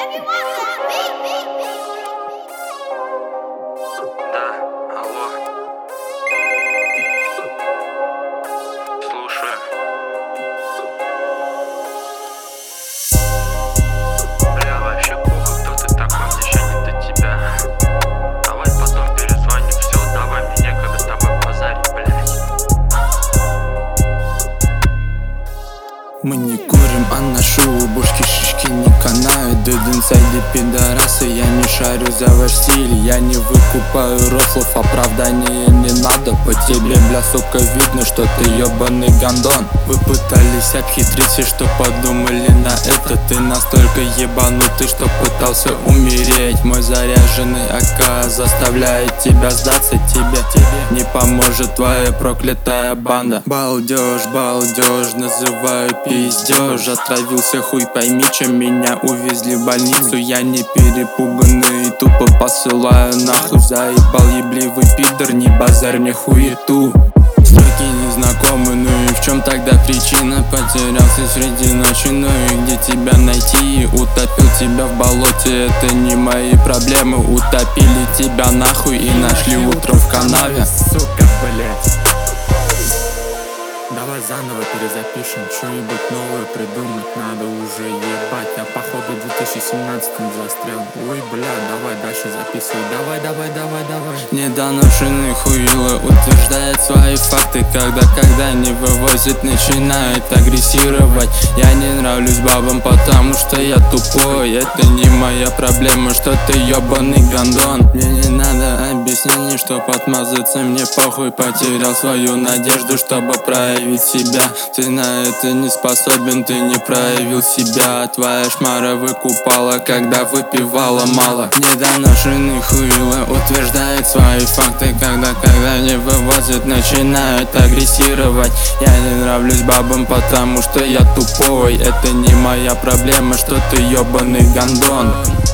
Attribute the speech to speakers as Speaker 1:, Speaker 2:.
Speaker 1: Да, алло. Слушаю. Бля, вообще похуй, кто ты такой, мне ща не до тебя. Давай потом перезвоним, все, давай мне некогда с тобой базарить, блядь.
Speaker 2: Мы не курим, а наши убушки шишки не канают. Дуд инсайды пидорасы, я не шарю за ваш стиль. Я не выкупаю рослов, оправдания не надо. По тебе, бля, сука, видно, что ты ебаный гандон. Вы пытались обхитрить, и что подумали на это? Ты настолько ебанутый, что пытался умереть. Мой заряженный АК заставляет тебя сдаться. Тебе не поможет твоя проклятая банда. Балдеж, балдеж, называю пиздеж. Отравился хуй, пойми, чем меня увезли в больницу. Я не перепуганный, тупо посылаю нахуй. Заебал ебливый пидор, не базарь мне хуету. Строки незнакомы, ну и в чем тогда причина? Потерялся среди ночи, ну и где тебя найти? Утопил тебя в болоте, это не мои проблемы. Утопили тебя нахуй и нашли утром в канаве.
Speaker 3: Сука, блять. Давай заново перезапишем, что-нибудь новое придумать надо уже, ебать. Я походу в 2017 застрял. Ой, бля, давай дальше записывай. Давай.
Speaker 2: Недоношенный хуйло утверждает свои факты, когда не вывозит, начинает агрессировать. Я не нравлюсь бабам, потому что я тупой. Это не моя проблема, что ты ебаный гандон. Мне не надо объяснений, чтоб отмазаться, мне похуй. Потерял свою надежду, чтобы проявить себя. Ты на это не способен, ты не проявил себя. Твоя шмара выкупала, когда выпивала мало. Недоношенный хуйло утверждает свои факты, когда не вывозит, начинает агрессировать. Я не нравлюсь бабам, потому что я тупой. Это не моя проблема, что ты ебаный гандон.